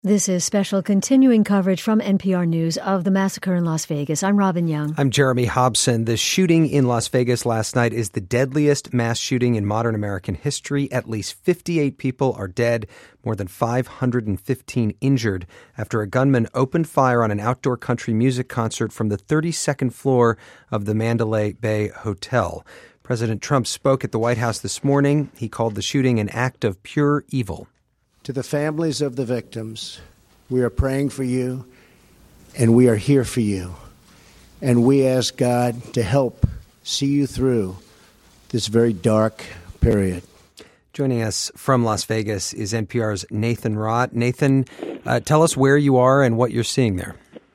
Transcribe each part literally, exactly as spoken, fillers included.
This is special continuing coverage from N P R News of the massacre in Las Vegas. I'm Robin Young. I'm Jeremy Hobson. The shooting in Las Vegas last night is the deadliest mass shooting in modern American history. At least fifty-eight people are dead, more than five hundred fifteen injured after a gunman opened fire on an outdoor country music concert from the thirty-second floor of the Mandalay Bay Hotel. President Trump spoke at the White House this morning. He called the shooting an act of pure evil. To the families of the victims, we are praying for you, and we are here for you. And we ask God to help see you through this very dark period. Joining us from Las Vegas is N P R's Nathan Rott. Nathan, uh, tell us where you are and what you're seeing there.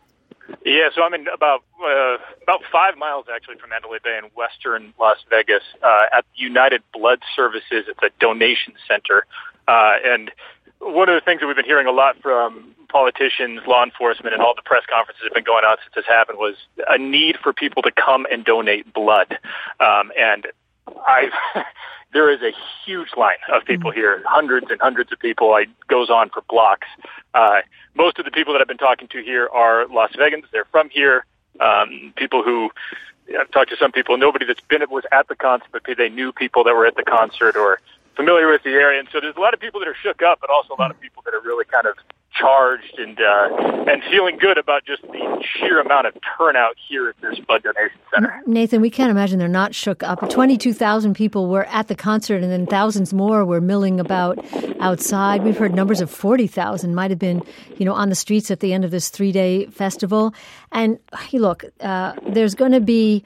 Yeah, so I'm in about uh, about five miles, actually, from Mandalay Bay in western Las Vegas uh, at United Blood Services. It's a donation center. Uh, and one of the things that we've been hearing a lot from politicians, law enforcement, and all the press conferences that have been going on since this happened was a need for people to come and donate blood. Um, and I've, there is a huge line of people here, hundreds and hundreds of people. It goes on for blocks. Uh, most of the people that I've been talking to here are Las Vegans. They're from here. Um, people who, I've talked to some people, nobody that's been was at the concert, but they knew people that were at the concert or familiar with the area. And so there's a lot of people that are shook up, but also a lot of people that are really kind of charged and uh, and feeling good about just the sheer amount of turnout here at this blood donation center. Nathan, we can't imagine they're not shook up. twenty-two thousand people were at the concert, and then thousands more were milling about outside. We've heard numbers of forty thousand might have been, you know, on the streets at the end of this three-day festival. And hey, look, uh, there's going to be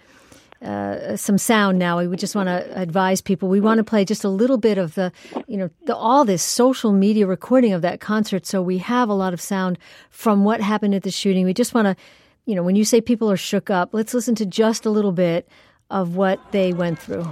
Uh, some sound now. We would just want to advise people. We want to play just a little bit of the, you know, the, all this social media recording of that concert. So we have a lot of sound from what happened at the shooting. We just want to, you know, when you say people are shook up, let's listen to just a little bit of what they went through.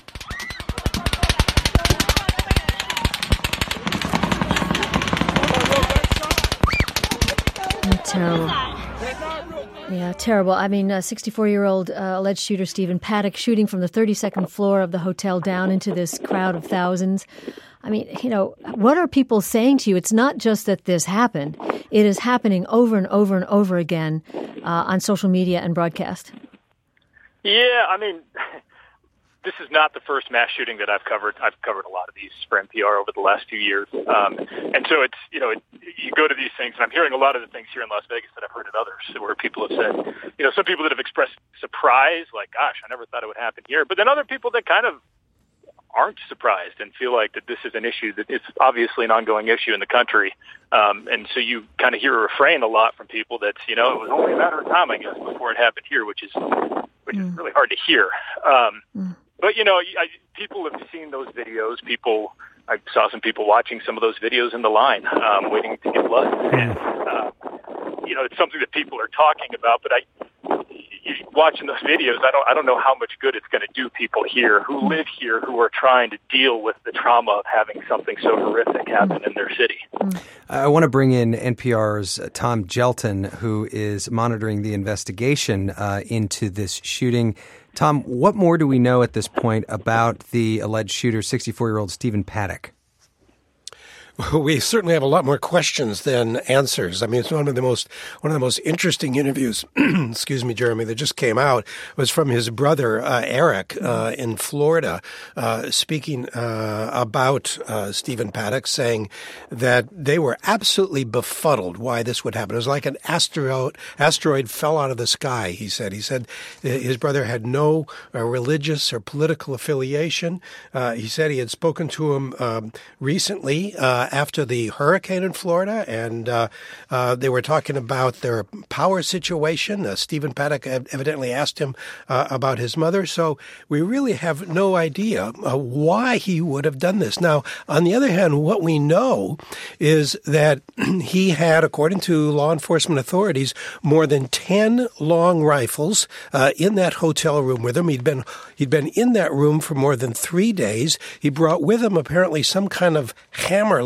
Terrible. Yeah, terrible. I mean, a sixty-four-year-old uh, alleged shooter, Stephen Paddock, shooting from the thirty-second floor of the hotel down into this crowd of thousands. I mean, you know, what are people saying to you? It's not just that this happened. It is happening over and over and over again uh, on social media and broadcast. Yeah, I mean, this is not the first mass shooting that I've covered. I've covered a lot of these for N P R over the last few years. Um, and so it's, you know, it, you go to these things, and I'm hearing a lot of the things here in Las Vegas that I've heard at others, where people have said, you know, some people that have expressed surprise, like, gosh, I never thought it would happen here. But then other people that kind of aren't surprised and feel like that this is an issue, that it's obviously an ongoing issue in the country. Um, and so you kind of hear a refrain a lot from people that's, you know, it was only a matter of time, I guess, before it happened here, which is which mm. is really hard to hear. Um, mm. But, you know, I, people have seen those videos. People, I saw some people watching some of those videos in the line, um, waiting to get blood. And, uh, you know, it's something that people are talking about. But I, watching those videos, I don't, I don't know how much good it's going to do people here who live here, who are trying to deal with the trauma of having something so horrific happen in their city. I want to bring in N P R's Tom Gjelten, who is monitoring the investigation uh, into this shooting. Tom, what more do we know at this point about the alleged shooter, sixty-four-year-old Stephen Paddock? We certainly have a lot more questions than answers. I mean, it's one of the most one of the most interesting interviews. excuse me, Jeremy, that just came out was from his brother uh, Eric uh, in Florida, uh, speaking uh, about uh, Stephen Paddock, saying that they were absolutely befuddled why this would happen. It was like an asteroid asteroid fell out of the sky. He said. He said his brother had no uh, religious or political affiliation. Uh, he said he had spoken to him um, recently. Uh, after the hurricane in Florida, and uh, uh, they were talking about their power situation. Uh, Stephen Paddock evidently asked him uh, about his mother, so we really have no idea uh, why he would have done this. Now, on the other hand, what we know is that he had, according to law enforcement authorities, more than ten long rifles uh, in that hotel room with him. He'd been he'd been in that room for more than three days. He brought with him apparently some kind of hammer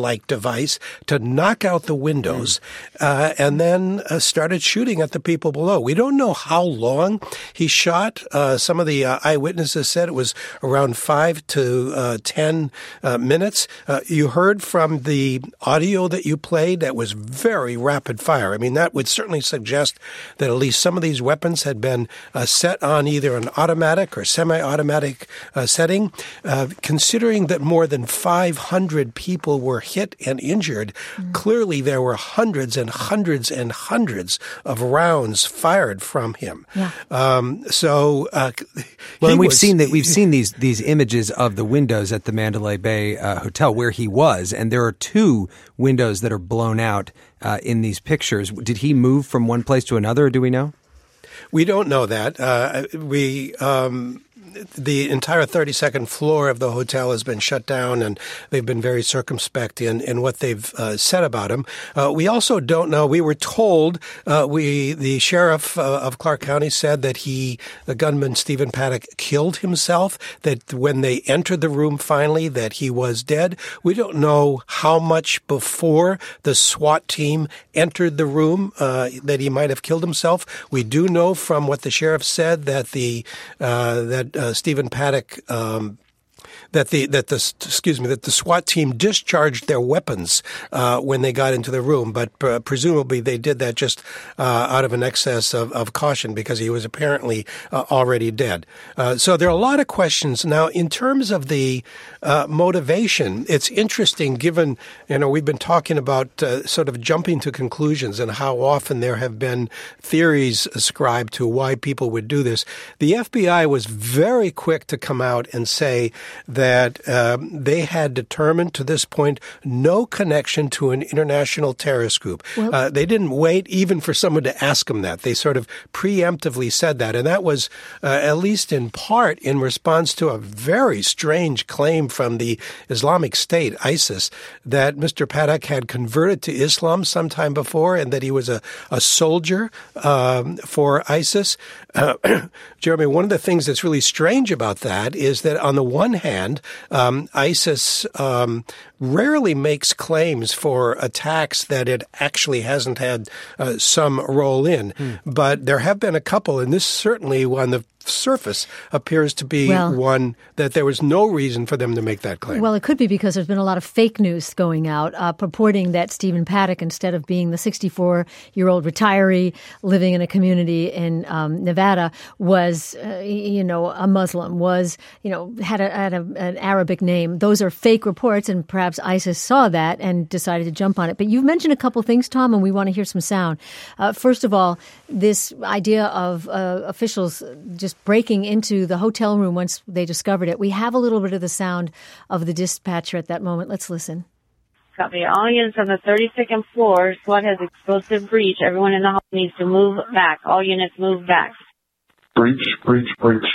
grenade-like device to knock out the windows, uh, and then uh, started shooting at the people below. We don't know how long he shot. Uh, some of the uh, eyewitnesses said it was around five to uh, ten uh, minutes. Uh, you heard from the audio that you played that was very rapid fire. I mean, that would certainly suggest that at least some of these weapons had been uh, set on either an automatic or semi-automatic uh, setting. Uh, considering that more than five hundred people were hit and injured, mm. clearly there were hundreds and hundreds and hundreds of rounds fired from him. Yeah. Um, so, uh, well, and we've was, seen that we've seen these these images of the windows at the Mandalay Bay uh, Hotel where he was, and there are two windows that are blown out uh, in these pictures. Did he move from one place to another? Do we know? We don't know that. Uh, we. Um, The entire thirty-second floor of the hotel has been shut down, and they've been very circumspect in, in what they've uh, said about him. Uh, we also don't know. We were told, uh, we the sheriff uh, of Clark County said that he, the gunman Stephen Paddock, killed himself, that when they entered the room finally, that he was dead. We don't know how much before the SWAT team entered the room uh, that he might have killed himself. We do know from what the sheriff said that the uh, that uh, Stephen Paddock, um, that the that the excuse me that the SWAT team discharged their weapons uh, when they got into the room, but uh, presumably they did that just uh, out of an excess of, of caution because he was apparently uh, already dead. Uh, so there are a lot of questions now in terms of the uh, motivation. It's interesting, given you know we've been talking about uh, sort of jumping to conclusions and how often there have been theories ascribed to why people would do this. The F B I was very quick to come out and say that um, they had determined to this point no connection to an international terrorist group. Well, uh, they didn't wait even for someone to ask them that. They sort of preemptively said that. And that was uh, at least in part in response to a very strange claim from the Islamic State, ISIS, that Mister Paddock had converted to Islam sometime before and that he was a, a soldier um, for ISIS. Uh, Jeremy, one of the things that's really strange about that is that on the one hand, Um, ISIS um, rarely makes claims for attacks that it actually hasn't had uh, some role in. Hmm. But there have been a couple, and this certainly on the surface appears to be well, one that there was no reason for them to make that claim. Well, it could be because there's been a lot of fake news going out uh, purporting that Stephen Paddock, instead of being the sixty-four-year-old retiree living in a community in um, Nevada, was, uh, you know, a Muslim, was, you know, had, a, had a, an Arabic name. Those are fake reports, and perhaps ISIS saw that and decided to jump on it. But you've mentioned a couple things, Tom, and we want to hear some sound. Uh, first of all, this idea of uh, officials just breaking into the hotel room once they discovered it. We have a little bit of the sound of the dispatcher at that moment. Let's listen. Copy. All units on the thirty-second floor. SWAT has explosive breach. Everyone in the hall needs to move back. All units move back. Breach, breach, breach.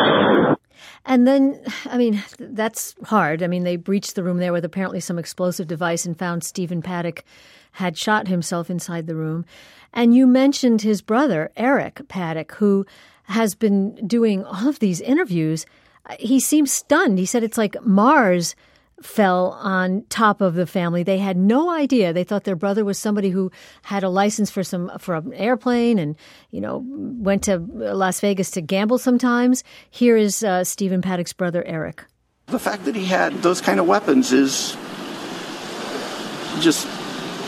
And then, I mean, that's hard. I mean, they breached the room there with apparently some explosive device and found Stephen Paddock had shot himself inside the room. And you mentioned his brother, Eric Paddock, who has been doing all of these interviews. He seems stunned. He said it's like Mars fell on top of the family. They had no idea. They thought their brother was somebody who had a license for some for an airplane and, you know, went to Las Vegas to gamble sometimes. Here is uh, Stephen Paddock's brother, Eric. The fact that he had those kind of weapons is just,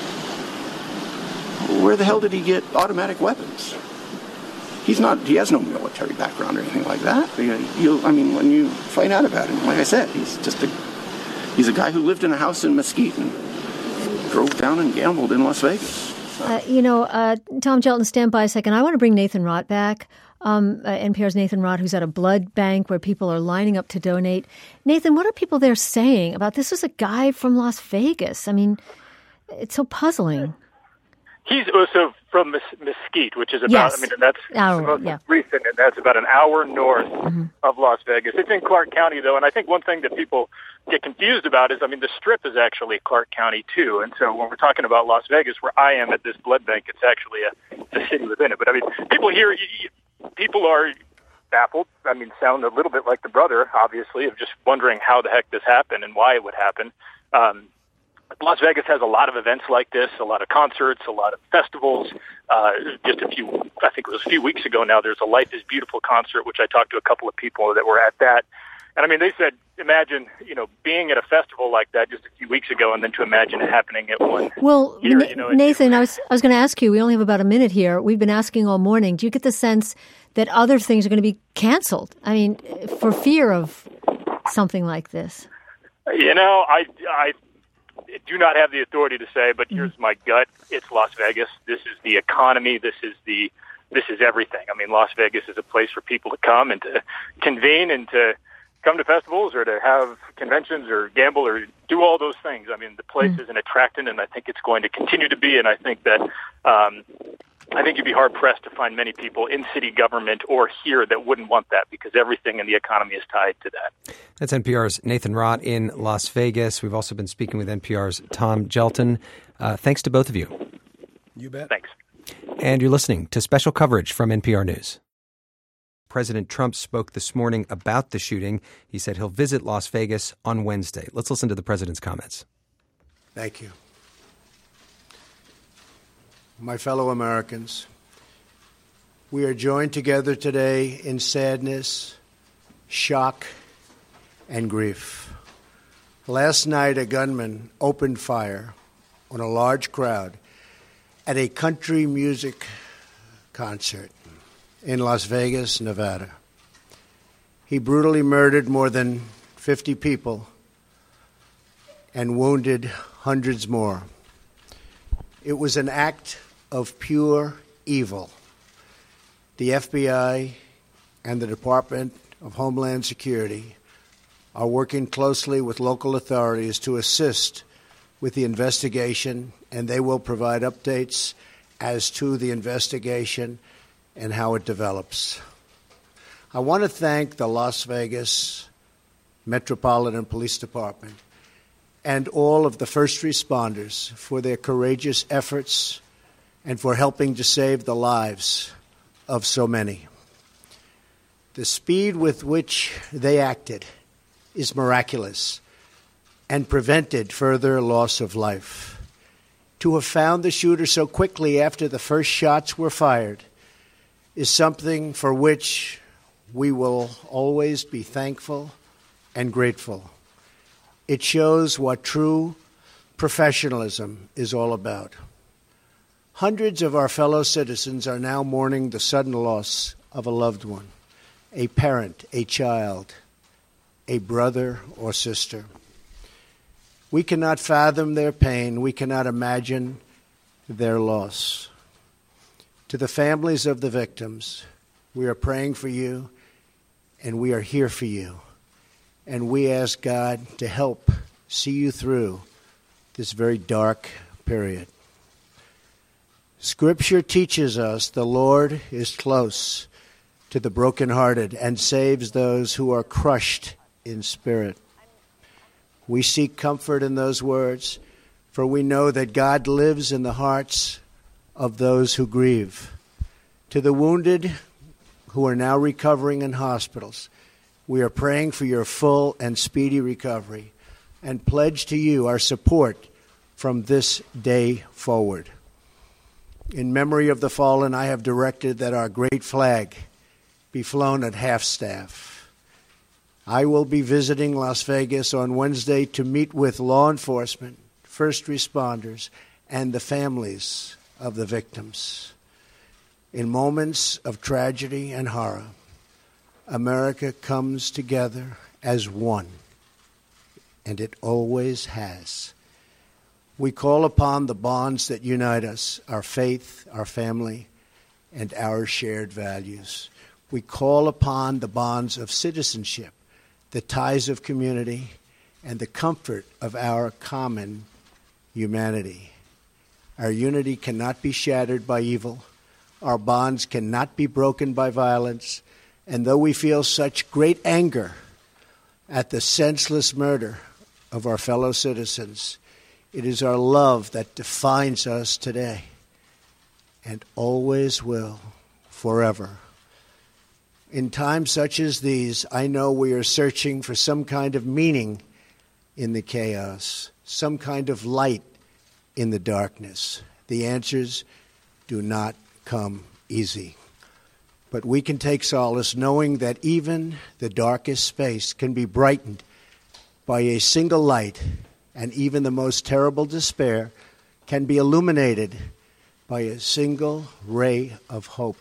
where the hell did he get automatic weapons? He's not, he has no military background or anything like that. You, I mean, when you find out about him, like I said, he's just a, he's a guy who lived in a house in Mesquite and drove down and gambled in Las Vegas. So. Uh, you know, uh, Tom Gjelten, stand by a second. I want to bring Nathan Rott back. Um, uh, N P R's Nathan Rott, who's at a blood bank where people are lining up to donate. Nathan, what are people there saying about this? Is a guy from Las Vegas. I mean, it's so puzzling. He's also from Mes- Mesquite, which is about, yes. I mean, that's Hour, the most yeah. recent, and that's about an hour north mm-hmm. of Las Vegas. It's in Clark County, though, and I think one thing that people get confused about is, I mean, the Strip is actually Clark County, too. And so when we're talking about Las Vegas, where I am at this blood bank, it's actually a, it's a city within it. But, I mean, people here, people are baffled. I mean, sound a little bit like the brother, obviously, of just wondering how the heck this happened and why it would happen. Um Las Vegas has a lot of events like this, a lot of concerts, a lot of festivals. Uh, just a few, I think it was a few weeks ago now, there's a Life is Beautiful concert, which I talked to a couple of people that were at that. And I mean, they said, imagine, you know, being at a festival like that just a few weeks ago, and then to imagine it happening at one well, here. Na- you know, Nathan, I was I was going to ask you. We only have about a minute here. We've been asking all morning. Do you get the sense that other things are going to be canceled? I mean, for fear of something like this. You know, I I do not have the authority to say, but here's my gut: it's Las Vegas. This is the economy. This is the this is everything. I mean, Las Vegas is a place for people to come and to convene and to come to festivals or to have conventions or gamble or do all those things. I mean, the place mm. is an attractant, and I think it's going to continue to be. And I think that um, I think you'd be hard pressed to find many people in city government or here that wouldn't want that, because everything in the economy is tied to that. That's N P R's Nathan Rott in Las Vegas. We've also been speaking with N P R's Tom Gelton. Uh, thanks to both of you. You bet. Thanks. And you're listening to special coverage from N P R News. President Trump spoke this morning about the shooting. He said he'll visit Las Vegas on Wednesday. Let's listen to the president's comments. Thank you. My fellow Americans, we are joined together today in sadness, shock, and grief. Last night, a gunman opened fire on a large crowd at a country music concert in Las Vegas, Nevada. He brutally murdered more than fifty people and wounded hundreds more. It was an act of pure evil. The F B I and the Department of Homeland Security are working closely with local authorities to assist with the investigation, and they will provide updates as to the investigation and how it develops. I want to thank the Las Vegas Metropolitan Police Department and all of the first responders for their courageous efforts and for helping to save the lives of so many. The speed with which they acted is miraculous and prevented further loss of life. To have found the shooter so quickly after the first shots were fired is something for which we will always be thankful and grateful. It shows what true professionalism is all about. Hundreds of our fellow citizens are now mourning the sudden loss of a loved one, a parent, a child, a brother or sister. We cannot fathom their pain. We cannot imagine their loss. To the families of the victims, we are praying for you, and we are here for you. And we ask God to help see you through this very dark period. Scripture teaches us the Lord is close to the brokenhearted and saves those who are crushed in spirit. We seek comfort in those words, for we know that God lives in the hearts of those who grieve. To the wounded who are now recovering in hospitals, we are praying for your full and speedy recovery and pledge to you our support from this day forward. In memory of the fallen, I have directed that our great flag be flown at half-staff. I will be visiting Las Vegas on Wednesday to meet with law enforcement, first responders, and the families of the victims. In moments of tragedy and horror, America comes together as one, and it always has. We call upon the bonds that unite us, our faith, our family, and our shared values. We call upon the bonds of citizenship, the ties of community, and the comfort of our common humanity. Our unity cannot be shattered by evil. Our bonds cannot be broken by violence. And though we feel such great anger at the senseless murder of our fellow citizens, it is our love that defines us today and always will, forever. In times such as these, I know we are searching for some kind of meaning in the chaos, some kind of light in the darkness. The answers do not come easy. But we can take solace knowing that even the darkest space can be brightened by a single light, and even the most terrible despair can be illuminated by a single ray of hope.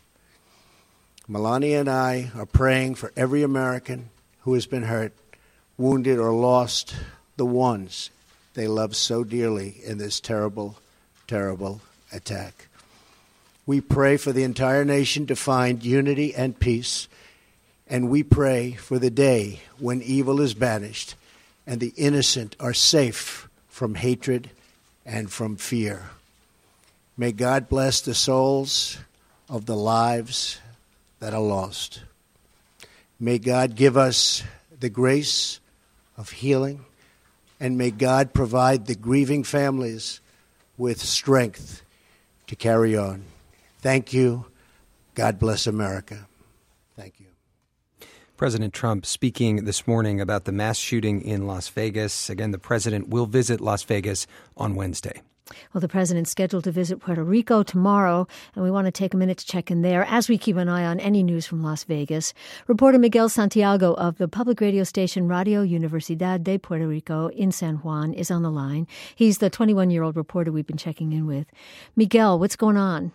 Melania and I are praying for every American who has been hurt, wounded, or lost the ones they love so dearly in this terrible, terrible attack. We pray for the entire nation to find unity and peace, and we pray for the day when evil is banished and the innocent are safe from hatred and from fear. May God bless the souls of the lives that are lost. May God give us the grace of healing, and may God provide the grieving families with strength to carry on. Thank you. God bless America. Thank you. President Trump speaking this morning about the mass shooting in Las Vegas. Again, the president will visit Las Vegas on Wednesday. Well, the president's scheduled to visit Puerto Rico tomorrow, and we want to take a minute to check in there as we keep an eye on any news from Las Vegas. Reporter Miguel Santiago of the public radio station Radio Universidad de Puerto Rico in San Juan is on the line. He's the twenty-one-year-old reporter we've been checking in with. Miguel, what's going on?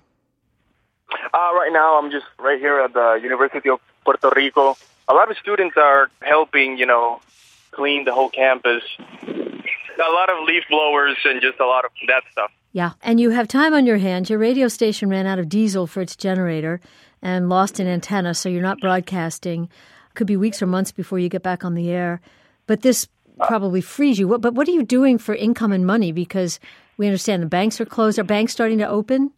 Uh, right now, I'm just right here at the University of Puerto Rico. A lot of students are helping, you know, clean the whole campus. A lot of leaf blowers and just a lot of that stuff. Yeah, and you have time on your hands. Your radio station ran out of diesel for its generator and lost an antenna, so you're not broadcasting. Could be weeks or months before you get back on the air. But this probably frees you. But what are you doing for income and money? Because we understand the banks are closed. Are banks starting to open?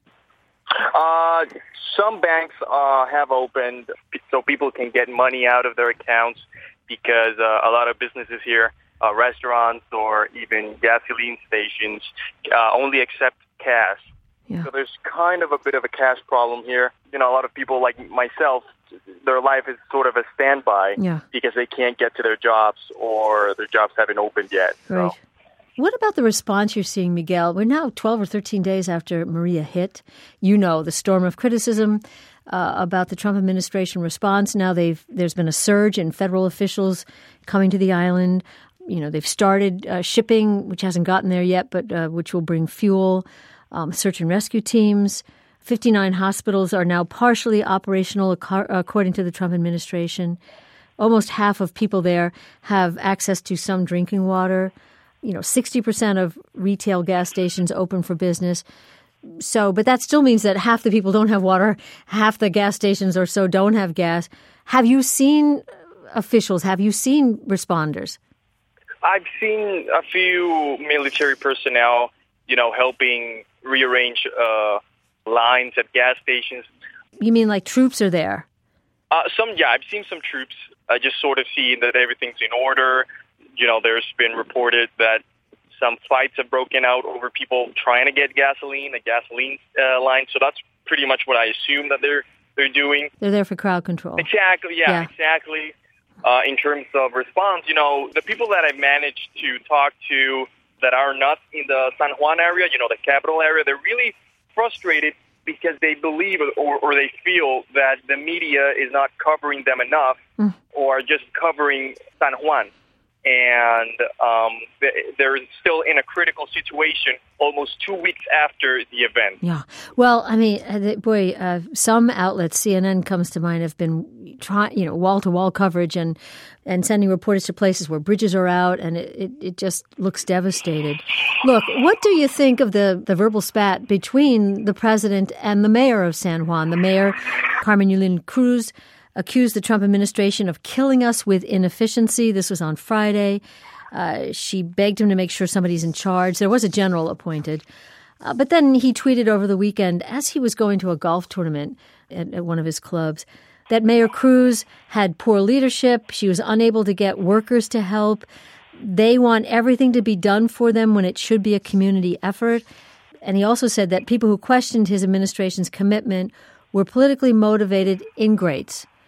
Uh, some banks uh, have opened so people can get money out of their accounts because uh, a lot of businesses here, uh, restaurants or even gasoline stations, uh, only accept cash. Yeah. So there's kind of a bit of a cash problem here. You know, a lot of people like myself, their life is sort of a standby yeah. because they can't get to their jobs or their jobs haven't opened yet. Right. So. What about the response you're seeing, Miguel? We're now twelve or thirteen days after Maria hit. You know, the storm of criticism uh, about the Trump administration response. Now they've there's been a surge in federal officials coming to the island. You know, they've started uh, shipping, which hasn't gotten there yet, but uh, which will bring fuel, um, search and rescue teams. fifty-nine hospitals are now partially operational, according to the Trump administration. Almost half of people there have access to some drinking water. You know, sixty percent of retail gas stations open for business. So, but that still means that half the people don't have water, half the gas stations or so don't have gas. Have you seen officials? Have you seen responders? I've seen a few military personnel, you know, helping rearrange uh, lines at gas stations. You mean like troops are there? Uh, some, yeah, I've seen some troops. I just sort of see that everything's in order. You know, there's been reported that some fights have broken out over people trying to get gasoline, a gasoline uh, line. So that's pretty much what I assume that they're they're doing. They're there for crowd control. Exactly, yeah, yeah. exactly. Uh, in terms of response, you know, the people that I managed to talk to that are not in the San Juan area, you know, the capital area, they're really frustrated because they believe or, or they feel that the media is not covering them enough mm. or just covering San Juan. And um, they're still in a critical situation almost two weeks after the event. Yeah. Well, I mean, boy, uh, some outlets, C N N comes to mind, have been trying, you know, wall-to-wall coverage and, and sending reporters to places where bridges are out, and it, it, it just looks devastated. Look, what do you think of the, the verbal spat between the president and the mayor of San Juan? The mayor, Carmen Yulín Cruz, accused the Trump administration of killing us with inefficiency. This was on Friday. Uh, she begged him to make sure somebody's in charge. There was a general appointed. Uh, but then he tweeted over the weekend, as he was going to a golf tournament at, at one of his clubs, that Mayor Cruz had poor leadership. She was unable to get workers to help. They want everything to be done for them when it should be a community effort. And he also said that people who questioned his administration's commitment were politically motivated ingrates.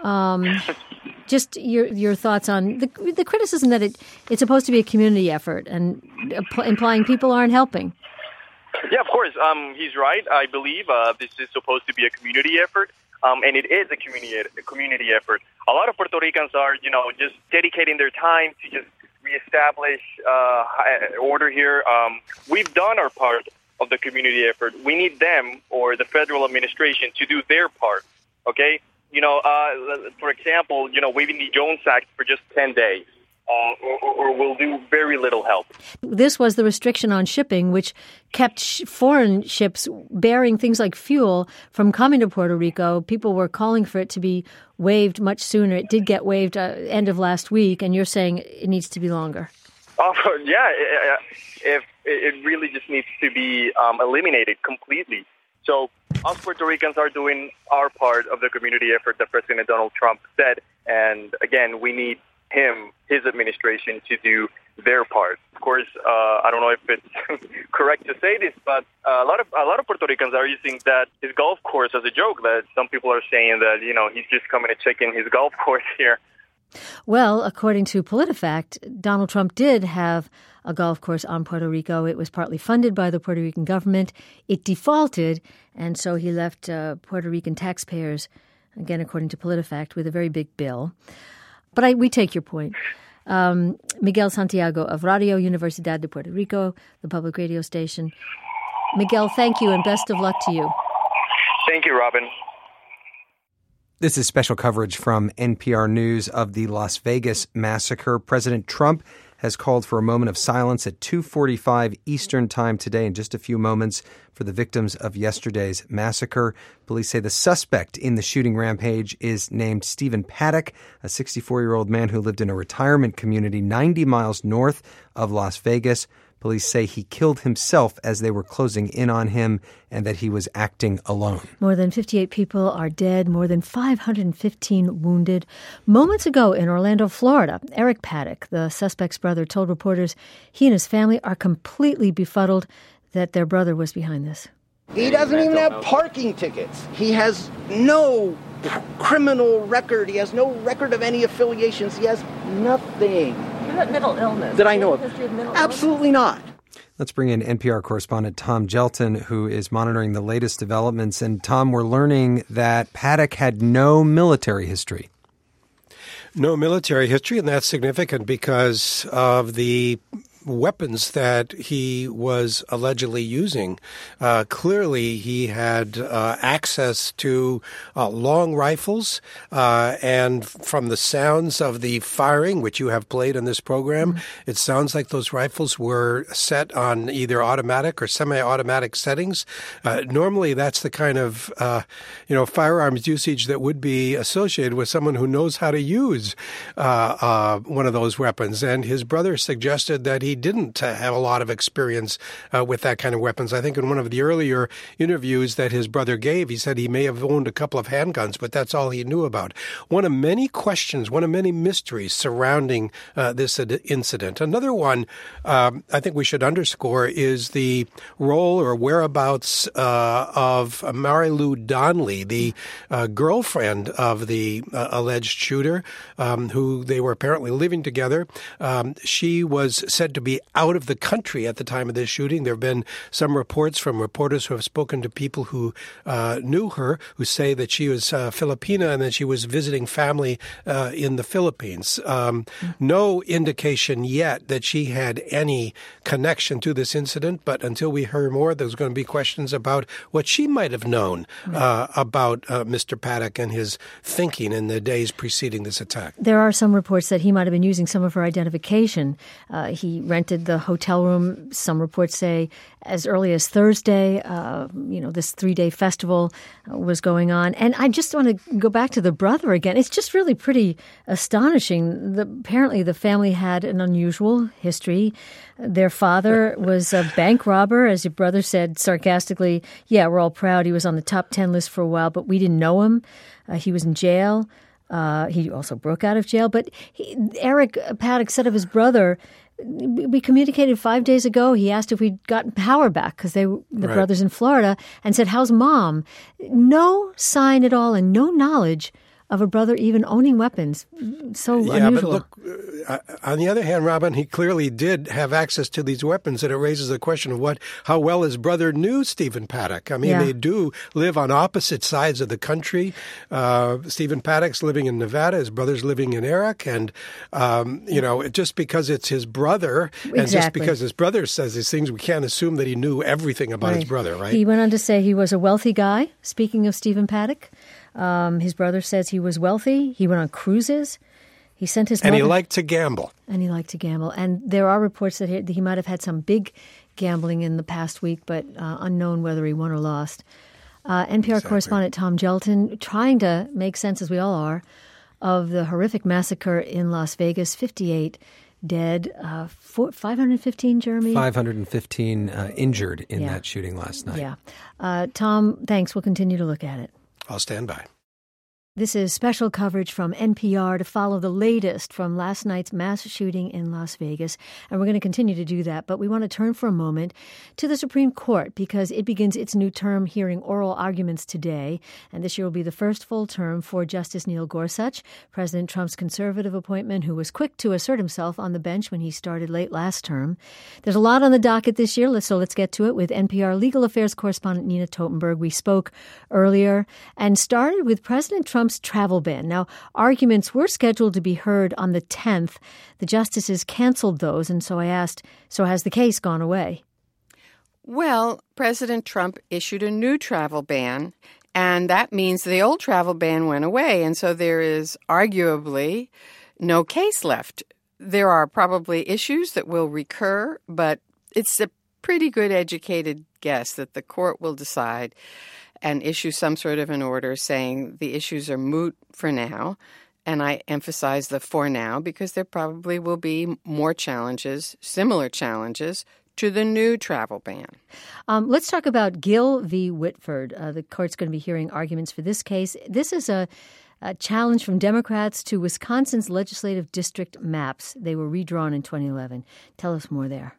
Um, just your your thoughts on the the criticism that it it's supposed to be a community effort and implying people aren't helping. Yeah, of course. Um, he's right. I believe uh, this is supposed to be a community effort, um, and it is a community a community effort. A lot of Puerto Ricans are, you know, just dedicating their time to just reestablish uh, order here. Um, we've done our part of the community effort. We need them or the federal administration to do their part. Okay, you know, uh, for example, you know, waiving the Jones Act for just ten days. Uh, or, or will do very little help. This was the restriction on shipping, which kept sh- foreign ships bearing things like fuel from coming to Puerto Rico. People were calling for it to be waived much sooner. It did get waived uh, end of last week, and you're saying it needs to be longer. Oh, yeah. If it really just needs to be um, eliminated completely. So us Puerto Ricans are doing our part of the community effort that President Donald Trump said, and again, we need him, his administration, to do their part. Of course, uh, I don't know if it's correct to say this, but uh, a lot of a lot of Puerto Ricans are using that his golf course as a joke. That some people are saying that, you know, he's just coming to check in his golf course here. Well, according to PolitiFact, Donald Trump did have a golf course on Puerto Rico. It was partly funded by the Puerto Rican government. It defaulted, and so he left uh, Puerto Rican taxpayers, again, according to PolitiFact, with a very big bill. But I, we take your point. Um, Miguel Santiago of Radio Universidad de Puerto Rico, the public radio station. Miguel, thank you and best of luck to you. Thank you, Robin. This is special coverage from N P R News of the Las Vegas massacre. President Trump has called for a moment of silence at two forty-five Eastern Time today in just a few moments for the victims of yesterday's massacre. Police say the suspect in the shooting rampage is named Stephen Paddock, a sixty-four-year-old man who lived in a retirement community ninety miles north of Las Vegas. Police say he killed himself as they were closing in on him and that he was acting alone. More than fifty-eight people are dead, more than five hundred fifteen wounded. Moments ago in Orlando, Florida, Eric Paddock, the suspect's brother, told reporters he and his family are completely befuddled that their brother was behind this. He doesn't even have parking tickets. He has no criminal record. He has no record of any affiliations. He has nothing. Mental illness. That I know of. Absolutely not. Let's bring in N P R correspondent Tom Gelton, who is monitoring the latest developments. And Tom, we're learning that Paddock had no military history. No military history, and that's significant because of the weapons that he was allegedly using. Uh, clearly, he had uh, access to uh, long rifles, uh, and from the sounds of the firing, which you have played on this program, mm-hmm. it sounds like those rifles were set on either automatic or semi-automatic settings. Uh, normally, that's the kind of uh, you know firearms usage that would be associated with someone who knows how to use uh, uh, one of those weapons. And his brother suggested that he didn't uh, have a lot of experience uh, with that kind of weapons. I think in one of the earlier interviews that his brother gave, he said he may have owned a couple of handguns, but that's all he knew about. One of many questions, one of many mysteries surrounding uh, this ad- incident. Another one um, I think we should underscore is the role or whereabouts uh, of Mary Lou Donnelly, the uh, girlfriend of the uh, alleged shooter, um, who they were apparently living together. Um, she was said to be out of the country at the time of this shooting. There have been some reports from reporters who have spoken to people who uh, knew her, who say that she was uh, Filipina and that she was visiting family uh, in the Philippines. Um, mm-hmm. No indication yet that she had any connection to this incident, but until we hear more, there's going to be questions about what she might have known uh, about uh, Mister Paddock and his thinking in the days preceding this attack. There are some reports that he might have been using some of her identification. Uh, he rented the hotel room, some reports say, as early as Thursday. Uh, you know, this three-day festival uh, was going on. And I just want to go back to the brother again. It's just really pretty astonishing. The, apparently, the family had an unusual history. Their father was a bank robber, as your brother said sarcastically. Yeah, we're all proud he was on the top ten list for a while, but we didn't know him. Uh, he was in jail. Uh, he also broke out of jail. But he, Eric Paddock said of his brother, we communicated five days ago. He asked if we'd gotten power back because they, the right. brothers in Florida, and said, how's mom? No sign at all and no knowledge of a brother even owning weapons. So yeah, unusual. but look, uh, on the other hand, Robin, he clearly did have access to these weapons, and it raises the question of what, how well his brother knew Stephen Paddock. I mean, Yeah. they do live on opposite sides of the country. Uh, Stephen Paddock's living in Nevada, his brother's living in Eric, and um, you know, just because it's his brother, and just Exactly. because his brother says these things, we can't assume that he knew everything about his brother, right? He went on to say he was a wealthy guy. Speaking of Stephen Paddock, um, his brother says he was wealthy. He went on cruises. He sent his and mother, he liked to gamble. and he liked to gamble. And there are reports that he, that he might have had some big gambling in the past week, but uh, unknown whether he won or lost. Uh, N P R Exactly. correspondent Tom Gelton trying to make sense, as we all are, of the horrific massacre in Las Vegas. fifty-eight dead, uh, four, five hundred fifteen, Jeremy? five hundred fifteen uh, injured in Yeah. that shooting last night. Yeah. Uh, Tom, thanks. We'll continue to look at it. I'll stand by. This is special coverage from N P R to follow the latest from last night's mass shooting in Las Vegas. And we're going to continue to do that. But we want to turn for a moment to the Supreme Court because it begins its new term hearing oral arguments today. And this year will be the first full term for Justice Neil Gorsuch, President Trump's conservative appointment, who was quick to assert himself on the bench when he started late last term. There's a lot on the docket this year, so let's get to it with N P R legal affairs correspondent Nina Totenberg. We spoke earlier and started with President Trump travel ban. Now, arguments were scheduled to be heard on the tenth. The justices canceled those, and so I asked, so has the case gone away? Well, President Trump issued a new travel ban, and that means the old travel ban went away, and so there is arguably no case left. There are probably issues that will recur, but it's a pretty good educated guess that the court will decide and issue some sort of an order saying the issues are moot for now. And I emphasize the for now because there probably will be more challenges, similar challenges, to the new travel ban. Um, let's talk about Gill v. Whitford. Uh, the court's going to be hearing arguments for this case. This is a, a challenge from Democrats to Wisconsin's legislative district maps. They were redrawn in twenty eleven. Tell us more there.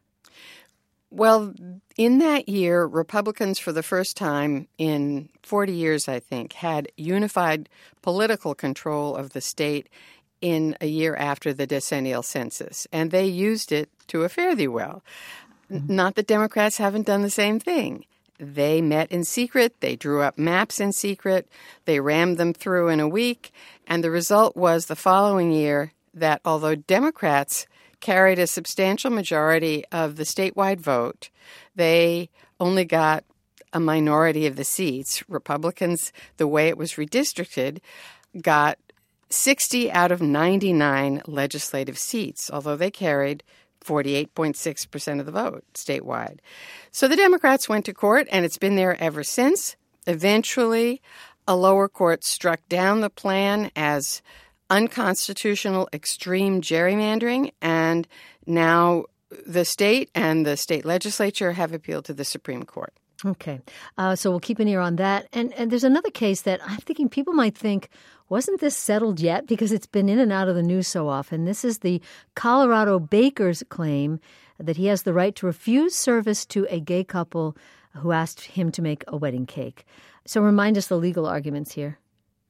Well, in that year, Republicans, for the first time in forty years, I think, had unified political control of the state in a year after the decennial census, and they used it to a fare thee well. Mm-hmm. Not that Democrats haven't done the same thing. They met in secret, they drew up maps in secret, they rammed them through in a week, and the result was the following year that although Democrats carried a substantial majority of the statewide vote, they only got a minority of the seats. Republicans, the way it was redistricted, got sixty out of ninety-nine legislative seats, although they carried forty-eight point six percent of the vote statewide. So the Democrats went to court, and it's been there ever since. Eventually, a lower court struck down the plan as unconstitutional extreme gerrymandering, and now the state and the state legislature have appealed to the Supreme Court. Okay. Uh, so we'll keep an ear on that. And, and there's another case that I'm thinking people might think, wasn't this settled yet? Because it's been in and out of the news so often. This is the Colorado baker's claim that he has the right to refuse service to a gay couple who asked him to make a wedding cake. So remind us the legal arguments here.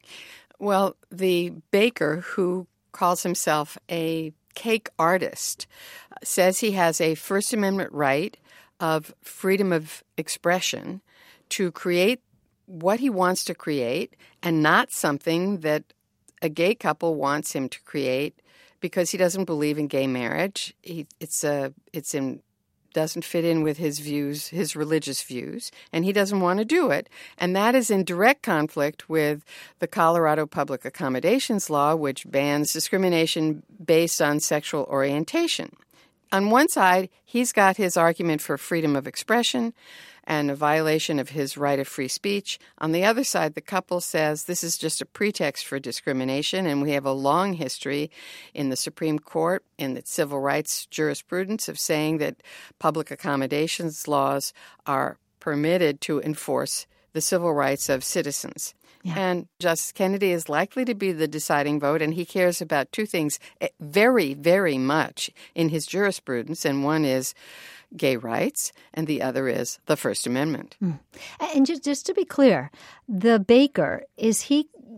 Well, the baker, who calls himself a cake artist, says he has a First Amendment right of freedom of expression to create what he wants to create and not something that a gay couple wants him to create because he doesn't believe in gay marriage. He, it's a, it's in doesn't fit in with his views, his religious views, and he doesn't want to do it. And that is in direct conflict with the Colorado Public Accommodations Law, which bans discrimination based on sexual orientation. On one side, he's got his argument for freedom of expression and a violation of his right of free speech. On the other side, the couple says this is just a pretext for discrimination, and we have a long history in the Supreme Court in the civil rights jurisprudence of saying that public accommodations laws are permitted to enforce the civil rights of citizens. Yeah. And Justice Kennedy is likely to be the deciding vote, and he cares about two things very, very much in his jurisprudence, and one is gay rights, and the other is the First Amendment. Mm. And just, just to be clear, the baker, is he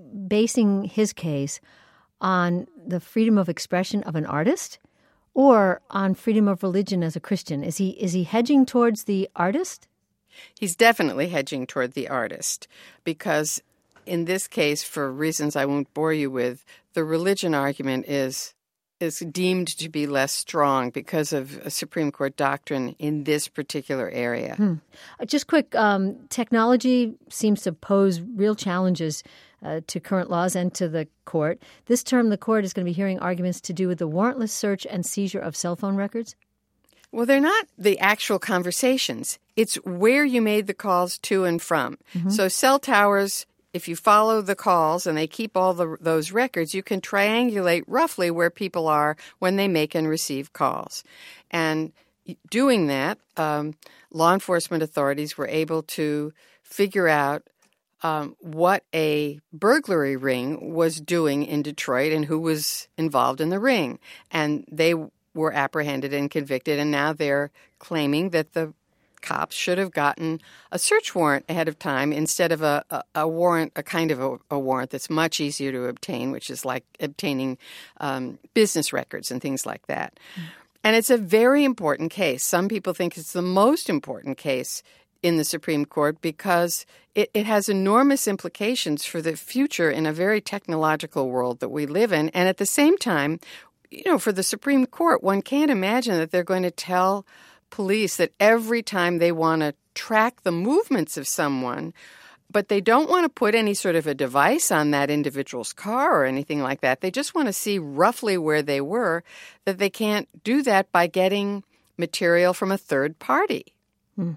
basing his case on the freedom of expression of an artist or on freedom of religion as a Christian? Is he is he hedging towards the artist? He's definitely hedging toward the artist because in this case, for reasons I won't bore you with, the religion argument is is deemed to be less strong because of a Supreme Court doctrine in this particular area. Hmm. Just quick, um, technology seems to pose real challenges uh, to current laws and to the court. This term, the court is going to be hearing arguments to do with the warrantless search and seizure of cell phone records. Well, they're not the actual conversations. It's where you made the calls to and from. Mm-hmm. So cell towers, if you follow the calls and they keep all the, those records, you can triangulate roughly where people are when they make and receive calls. And doing that, um, law enforcement authorities were able to figure out um, what a burglary ring was doing in Detroit and who was involved in the ring. And they were apprehended and convicted, and now they're claiming that the cops should have gotten a search warrant ahead of time instead of a, a, a warrant, a kind of a, a warrant that's much easier to obtain, which is like obtaining um, business records and things like that. Mm. And it's a very important case. Some people think it's the most important case in the Supreme Court because it, it has enormous implications for the future in a very technological world that we live in. And at the same time, you know, for the Supreme Court, one can't imagine that they're going to tell police that every time they want to track the movements of someone, but they don't want to put any sort of a device on that individual's car or anything like that. They just want to see roughly where they were, that they can't do that by getting material from a third party. Hmm.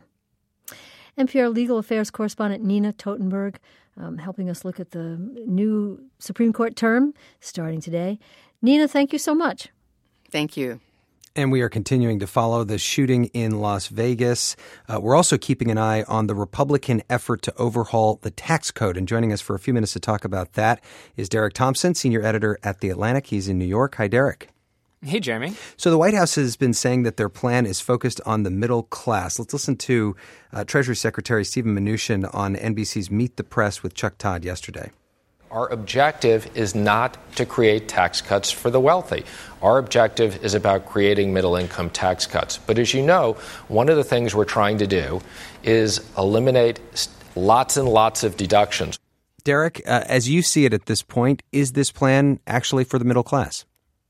N P R legal affairs correspondent Nina Totenberg um, helping us look at the new Supreme Court term starting today. Nina, thank you so much. Thank you. And we are continuing to follow the shooting in Las Vegas. Uh, we're also keeping an eye on the Republican effort to overhaul the tax code. And joining us for a few minutes to talk about that is Derek Thompson, senior editor at The Atlantic. He's in New York. Hi, Derek. Hey, Jeremy. So the White House has been saying that their plan is focused on the middle class. Let's listen to uh, Treasury Secretary Steven Mnuchin on N B C's Meet the Press with Chuck Todd yesterday. Our objective is not to create tax cuts for the wealthy. Our objective is about creating middle-income tax cuts. But as you know, one of the things we're trying to do is eliminate lots and lots of deductions. Derek, uh, as you see it at this point, is this plan actually for the middle class?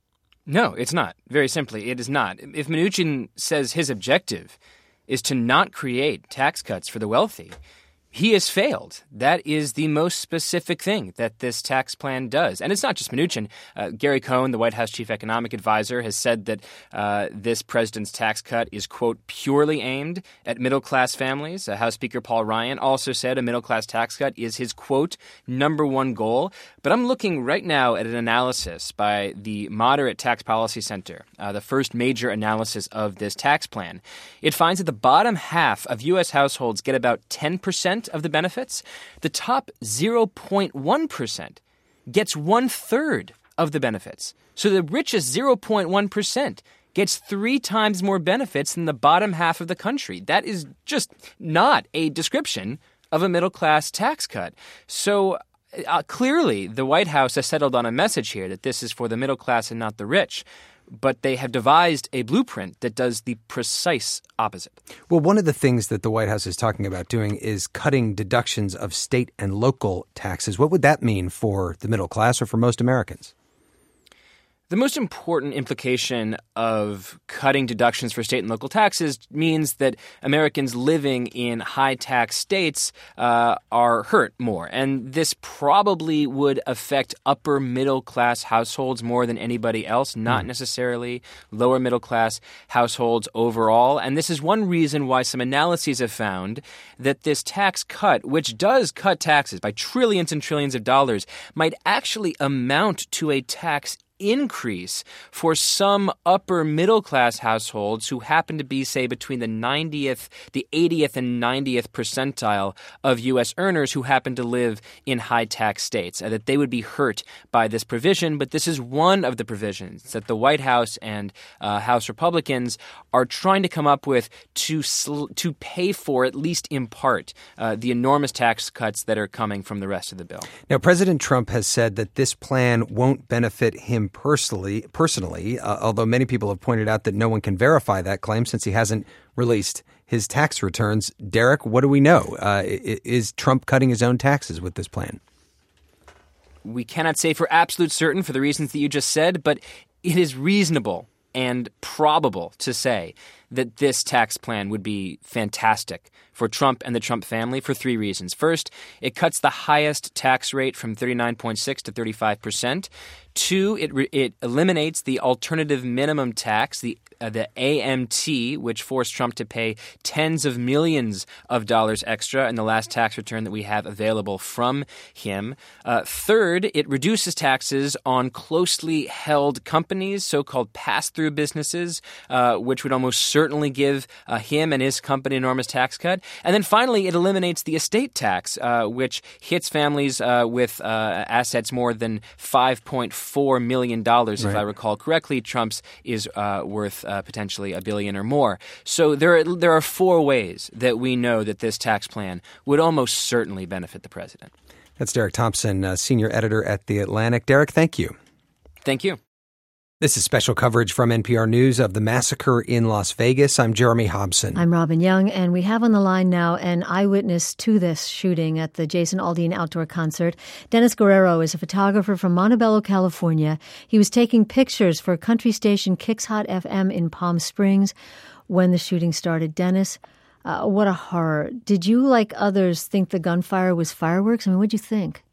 No, it's not. Very simply, it is not. If Mnuchin says his objective is to not create tax cuts for the wealthy, he has failed. That is the most specific thing that this tax plan does. And it's not just Mnuchin. Uh, Gary Cohn, the White House chief economic advisor, has said that uh, this president's tax cut is, quote, purely aimed at middle-class families. Uh, House Speaker Paul Ryan also said a middle-class tax cut is his, quote, number one goal. But I'm looking right now at an analysis by the Moderate Tax Policy Center, uh, the first major analysis of this tax plan. It finds that the bottom half of U S households get about ten percent of the benefits. The top zero point one percent gets one-third of the benefits. So the richest zero point one percent gets three times more benefits than the bottom half of the country. That is just not a description of a middle-class tax cut. So uh, clearly the White House has settled on a message here that this is for the middle class and not the rich. But they have devised a blueprint that does the precise opposite. Well, one of the things that the White House is talking about doing is cutting deductions of state and local taxes. What would that mean for the middle class or for most Americans? The most important implication of cutting deductions for state and local taxes means that Americans living in high-tax states uh, are hurt more. And this probably would affect upper-middle-class households more than anybody else, not mm. necessarily lower-middle-class households overall. And this is one reason why some analyses have found that this tax cut, which does cut taxes by trillions and trillions of dollars, might actually amount to a tax increase for some upper middle class households who happen to be, say, between the ninetieth, the eightieth and ninetieth percentile of U S earners who happen to live in high tax states, uh, that they would be hurt by this provision. But this is one of the provisions that the White House and uh, House Republicans are trying to come up with to sl- to pay for, at least in part, uh, the enormous tax cuts that are coming from the rest of the bill. Now, President Trump has said that this plan won't benefit him personally, personally, uh, although many people have pointed out that no one can verify that claim since he hasn't released his tax returns. Derek, what do we know? Uh, is Trump cutting his own taxes with this plan? We cannot say for absolute certain for the reasons that you just said, but it is reasonable and probable to say that this tax plan would be fantastic for Trump and the Trump family for three reasons. First, it cuts the highest tax rate from thirty-nine point six to thirty-five percent. Two, it re- it eliminates the alternative minimum tax, the uh, the A M T, which forced Trump to pay tens of millions of dollars extra in the last tax return that we have available from him. Uh, third, it reduces taxes on closely held companies, so-called pass-through businesses, uh, which would almost certainly give uh, him and his company an enormous tax cut. And then finally, it eliminates the estate tax, uh, which hits families uh, with uh, assets more than five point four million dollars, if Right. I recall correctly. Trump's is uh, worth uh, potentially a billion or more. So there are, there are four ways that we know that this tax plan would almost certainly benefit the president. That's Derek Thompson, uh, senior editor at The Atlantic. Derek, thank you. Thank you. This is special coverage from N P R News of the massacre in Las Vegas. I'm Jeremy Hobson. I'm Robin Young, and we have on the line now an eyewitness to this shooting at the Jason Aldean outdoor concert. Dennis Guerrero is a photographer from Montebello, California. He was taking pictures for country station Kicks Hot F M in Palm Springs when the shooting started. Dennis, uh, what a horror. Did you, like others, think the gunfire was fireworks? I mean, what'd you think?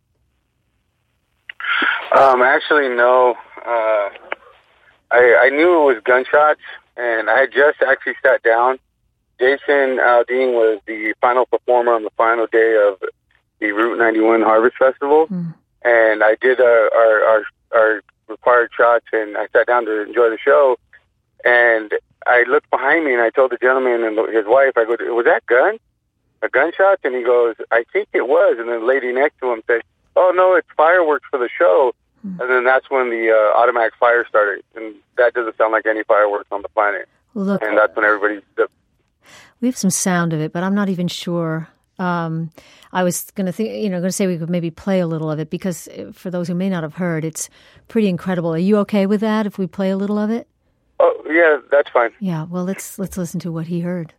Um, actually, no. Uh... I, I knew it was gunshots, and I had just actually sat down. Jason Aldean was the final performer on the final day of the Route ninety-one Harvest Festival, mm. and I did uh, our, our our required shots, and I sat down to enjoy the show. And I looked behind me, and I told the gentleman and his wife, I go, "Was that gun? A gunshot?" And he goes, "I think it was." And the lady next to him said, "Oh no, it's fireworks for the show." And then that's when the uh, automatic fire started. And that doesn't sound like any fireworks on the planet. Look, and that's when everybody... We have some sound of it, but I'm not even sure. Um, I was going to think, you know, going to say we could maybe play a little of it because for those who may not have heard, it's pretty incredible. Are you okay with that if we play a little of it? Oh, yeah, that's fine. Yeah, well, let's let's listen to what he heard.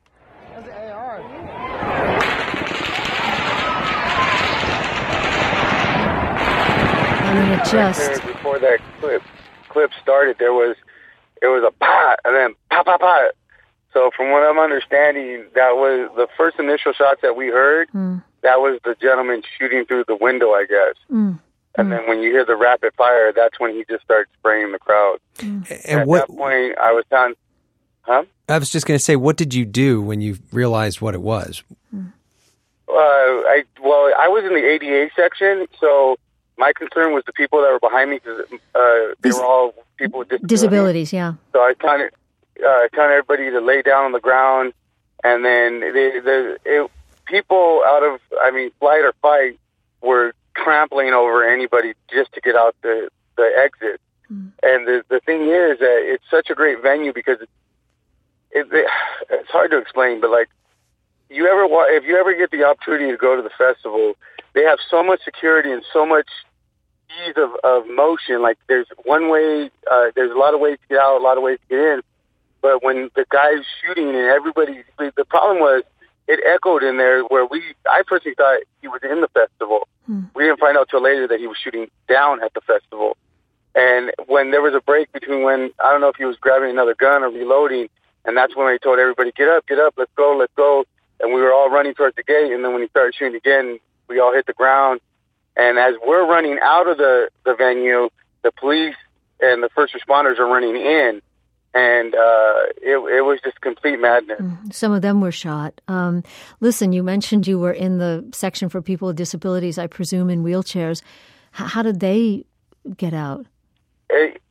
I mean, it just... Before that clip clip started, there was, it was a pot, and then pop, pop, pop. So from what I'm understanding, that was the first initial shots that we heard, mm. that was the gentleman shooting through the window, I guess. Mm. And mm. then when you hear the rapid fire, that's when he just started spraying the crowd. Mm. And, and at what, that point, I was telling, huh? I was just going to say, what did you do when you realized what it was? Mm. Uh, I well, I was in the A D A section, so... My concern was the people that were behind me because uh, they Dis- were all people with disabilities. Disabilities, yeah. So I kind of uh, telling everybody to lay down on the ground, and then they, they, it, people out of, I mean, flight or fight were trampling over anybody just to get out the, the exit. Mm. And the the thing is that it's such a great venue because it, it, it, it's hard to explain, but like you ever if you ever get the opportunity to go to the festival, they have so much security and so much ease of, of motion. Like there's one way, uh, there's a lot of ways to get out, a lot of ways to get in. But when the guy's shooting and everybody, the problem was it echoed in there where we, I personally thought he was in the festival. Hmm. We didn't find out till later that he was shooting down at the festival. And when there was a break between when, I don't know if he was grabbing another gun or reloading, and that's when I told everybody, get up, get up, let's go, let's go. And we were all running towards the gate. And then when he started shooting again, we all hit the ground. And as we're running out of the, the venue, the police and the first responders are running in. And uh, it, it was just complete madness. Some of them were shot. Um, listen, you mentioned you were in the section for people with disabilities, I presume in wheelchairs. H- how did they get out? It,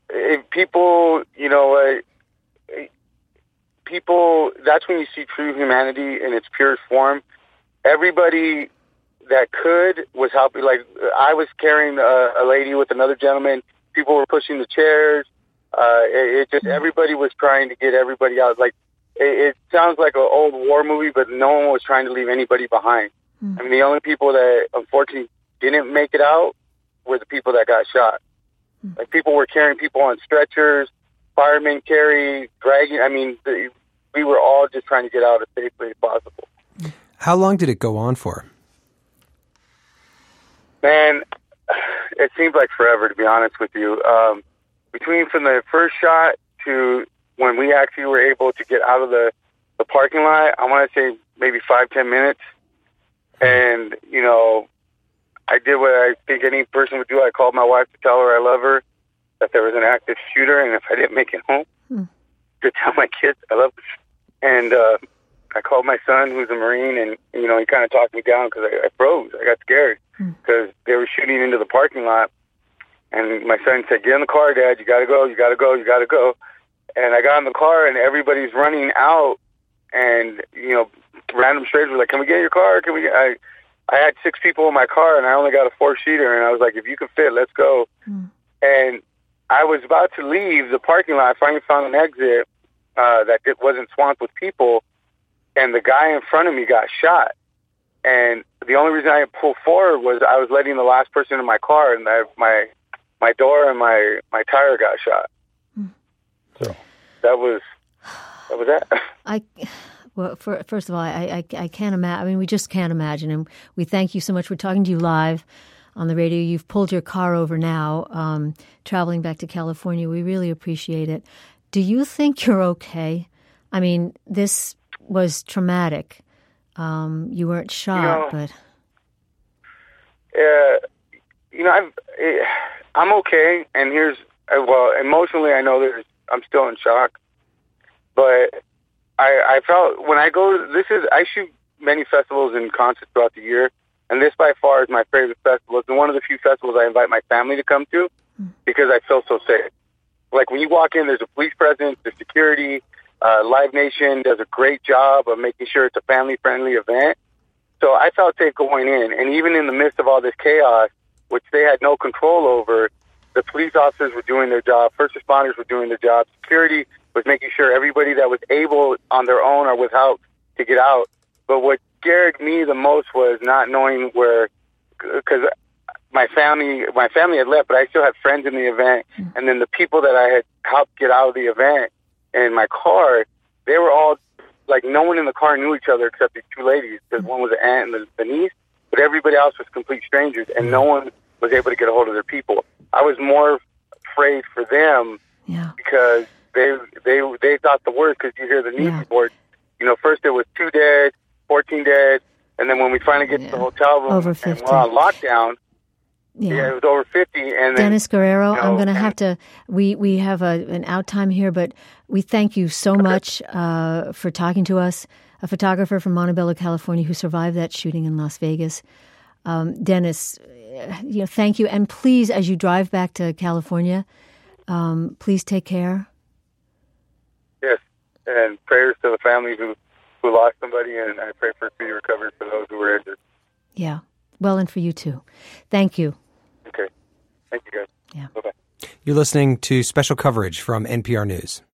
if people, you know, uh, people, that's when you see true humanity in its purest form. Everybody that could was helping. Like, I was carrying a, a lady with another gentleman. People were pushing the chairs. Uh, it, it just, everybody was trying to get everybody out. Like, it, it sounds like an old war movie, but no one was trying to leave anybody behind. Mm. I mean, the only people that unfortunately didn't make it out were the people that got shot. Mm. Like, people were carrying people on stretchers, firemen carry, dragging. I mean, the, we were all just trying to get out as safely as possible. How long did it go on for? Man, it seems like forever, to be honest with you. Um, between from the first shot to when we actually were able to get out of the, the parking lot, I want to say maybe five, ten minutes. And, you know, I did what I think any person would do. I called my wife to tell her I love her, that there was an active shooter, and if I didn't make it home, hmm. to tell my kids I love them. And uh, I called my son, who's a Marine, and, you know, he kind of talked me down because I, I froze. I got scared because hmm. they were shooting into the parking lot. And my son said, get in the car, Dad. You got to go. You got to go. You got to go. And I got in the car, and everybody's running out. And, you know, random strangers were like, can we get in your car? Can we get... I, I had six people in my car, and I only got a four-seater. And I was like, if you can fit, let's go. Mm. And I was about to leave the parking lot. I finally found an exit uh, that it wasn't swamped with people. And the guy in front of me got shot. And the only reason I pulled forward was I was letting the last person in my car, and I, my my door and my, my tire got shot. Mm. So that was that was that. I well, for, first of all, I, I I can't imagine. I mean, we just can't imagine. And we thank you so much for talking to you live on the radio. You've pulled your car over now, um, traveling back to California. We really appreciate it. Do you think you're okay? I mean, this was traumatic. Um, you weren't shot, you know, but uh, you know, I've, it, I'm okay. And here's uh, well, emotionally, I know there's I'm still in shock, but I, I felt when I go. This is I shoot many festivals and concerts throughout the year, and this by far is my favorite festival. It's one of the few festivals I invite my family to come to because I feel so safe. Like when you walk in, there's a police presence, there's security. Uh, Live Nation does a great job of making sure it's a family-friendly event. So I felt safe going in. And even in the midst of all this chaos, which they had no control over, the police officers were doing their job. First responders were doing their job. Security was making sure everybody that was able on their own or with help to get out. But what scared me the most was not knowing where, because my family, my family had left, but I still had friends in the event. Mm. And then the people that I had helped get out of the event in my car, they were all, like, no one in the car knew each other except these two ladies, because one was an aunt and the, the niece, but everybody else was complete strangers, and no one was able to get a hold of their people. I was more afraid for them yeah. because they they they thought the worst, because you hear the news yeah. reports. You know, first there was two dead, fourteen dead, and then when we finally get yeah. to the hotel room over and we're on lockdown, Yeah. yeah, it was over fifty. And then, Dennis Guerrero, you know, I'm going to have to, we, we have a, an out time here, but we thank you so okay. much uh, for talking to us, a photographer from Montebello, California, who survived that shooting in Las Vegas. Um, Dennis, you know, thank you. And please, as you drive back to California, um, please take care. Yes, and prayers to the families who, who lost somebody, and I pray for speedy recovery for those who were injured. Yeah. Well, and for you too. Thank you. Okay. Thank you, guys. Yeah. Bye-bye. You're listening to special coverage from N P R News.